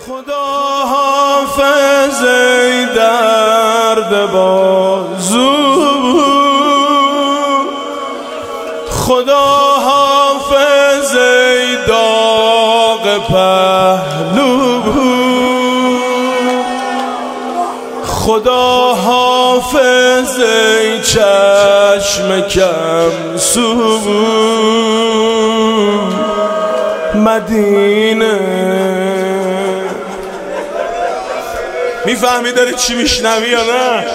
خدا حافظ ای درد بازو، خدا حافظ ای داغ پهلو، خدا حافظ ای چشم کم سو مدینه. میفهمی داری چی میشنوی یا نه؟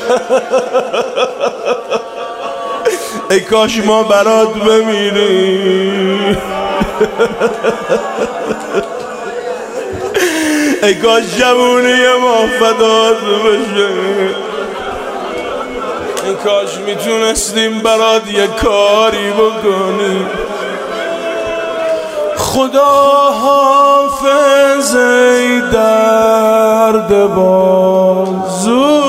ای کاش ما برات بمیریم، ای کاش جوونی ما فدات بشه، ای کاش میتونستیم برات یه کاری بکنیم. خدا حافظ ای درد بازو،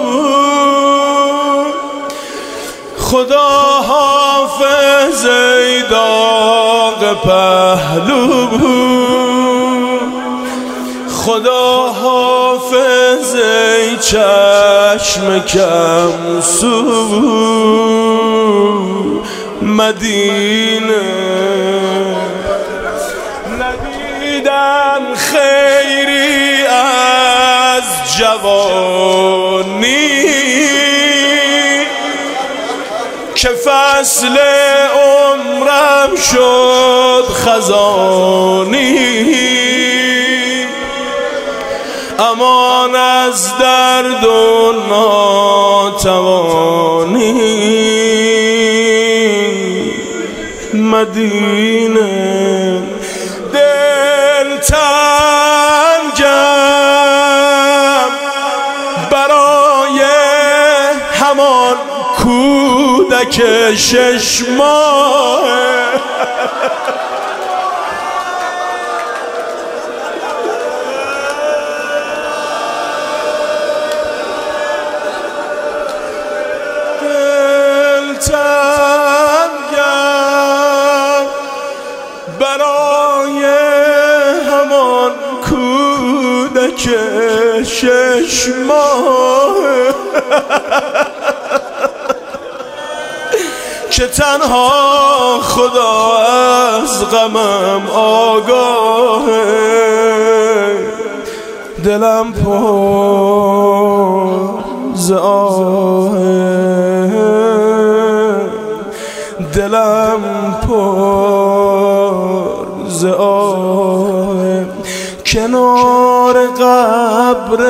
خدا حافظ ای داغ پهلو، خدا حافظ ای چشم کم سو مدینه. ندیدم خیری از جوانی که فصل عمرم شد خزانی، امان از درد و ناتوانی مدینه. دل تنگم برای همان کودک 6 ماه، دل تنگم برای همان کودک 6 ماه که تنها خدا از غمم آگاهه. دلم پر ز آهه، دلم پر ز آهه. کنار قبر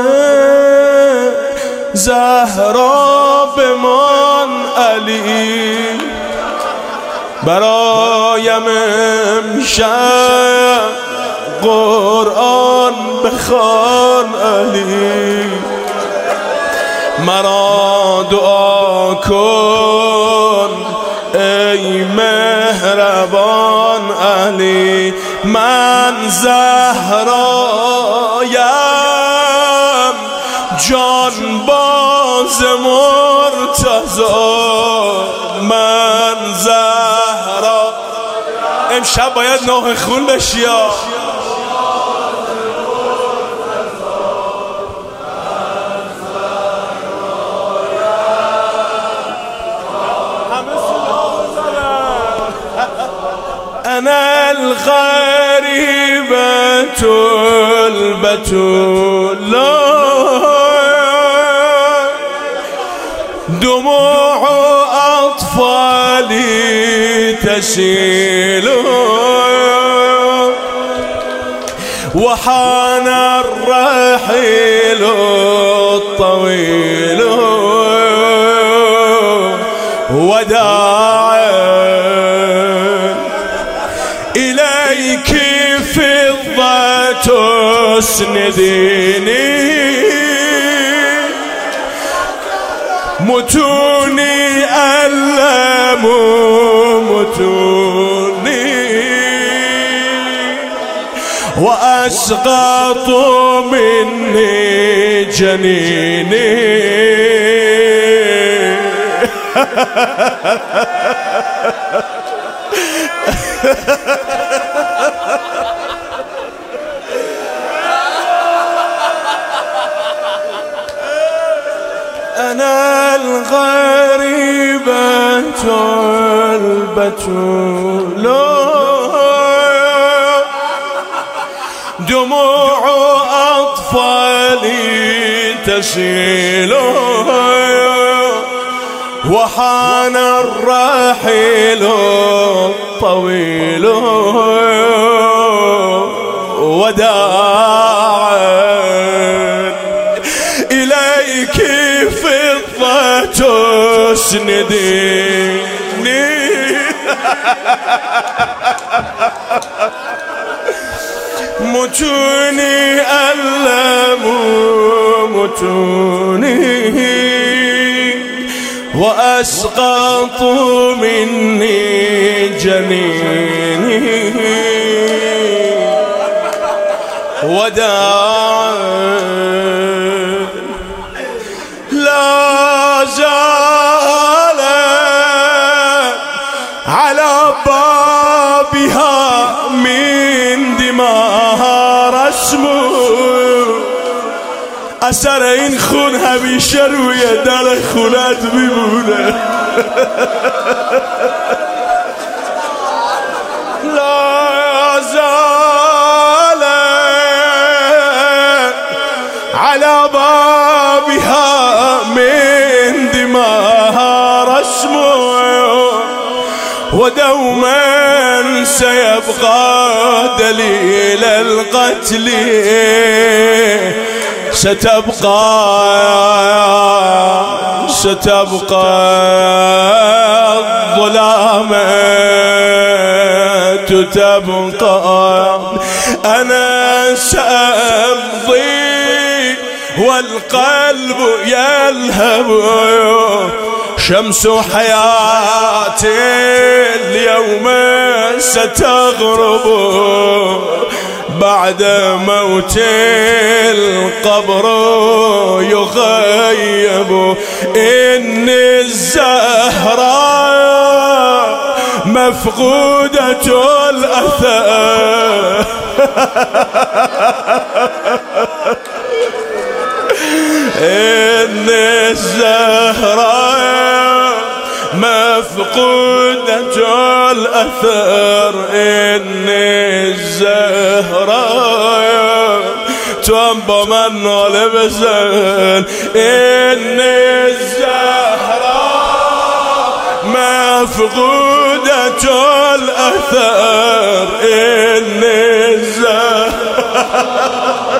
زهرا بمان علی، برایم امشب قرآن بخوان علی، مرا دعا کن ای مهربان علی. من زهرایم جان باز مرتضی، من زهرا. امشب باید نوح خون بشی یا انا الغریبة البتول، دموع أطفالي تسيل، وحان الرحيل الطويل وداعا إليك فضة تسنديني، متوني ألم متوني وأسقط مني جنيني. أنا الغريبة البتول دموع أطفالي تسيل وحان الرحيل الطويل وداعا إليك فضة تسنديني متوني ألم متوني وأسقط مني جنيني وداعا لا زال على بابها من دماء رسمه اثر این خون همیشه روی در خونت میمونه لا زال على بابها من دماء رسمه ودوما سيبقى دليل القتل ستبقى الظلامة تبقى أنا سأمضي والقلب يلهب شمس حياتي اليوم ستغرب بعد موت القبر يغيب إن الزهراء مفقودة الأثر إن الزهراء مفقودة الأثر إن الزهراء تنبى من لبسن إن الزهراء مفقودة الأثر إن الزهراء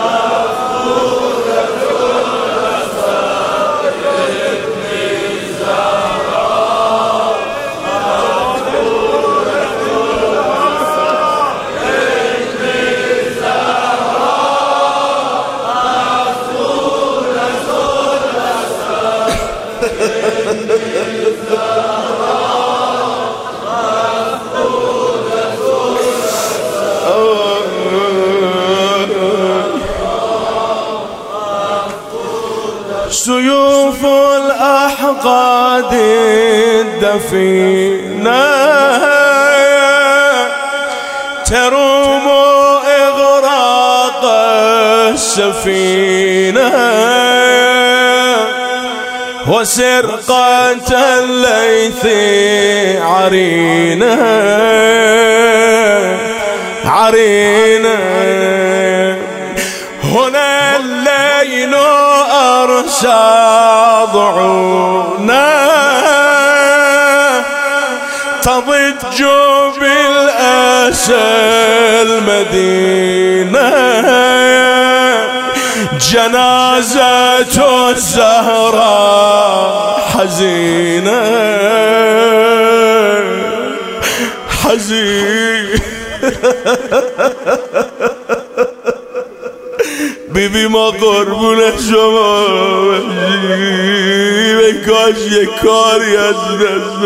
سيوف الأحقاد الدفينة تروم إغراق السفينة وسرقة الليث عرينة هنا الليل أرسى ضعونا تضج بالأسى المدينة جنازة الزهراء حزينة بیبی ما قربون شما باشیم کاش یک کاری از دست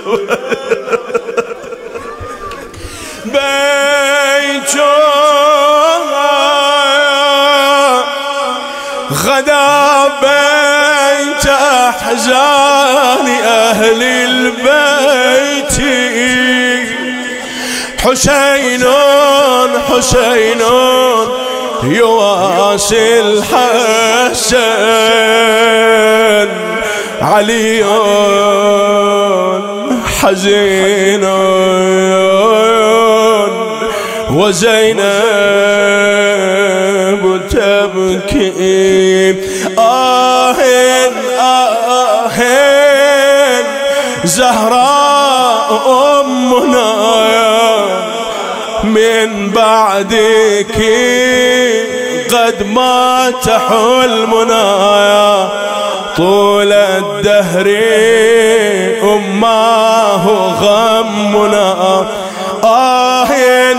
بیچو غدا بيت أحزان أهل البيت حسين يواسي الحسن علي حزين وزينب تبكي آهن آهن زهراء أمنا من بعدك قد مات حلمنا طول الدهر أماه غمنا آهن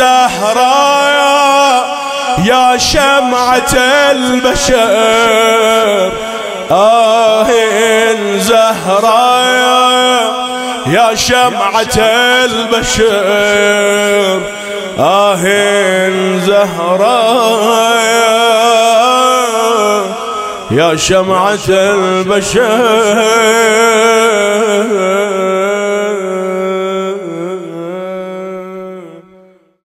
زهراء يا شمعة البشر آهن زهراء يا شمعة البشر آهن زهراء يا شمعة البشر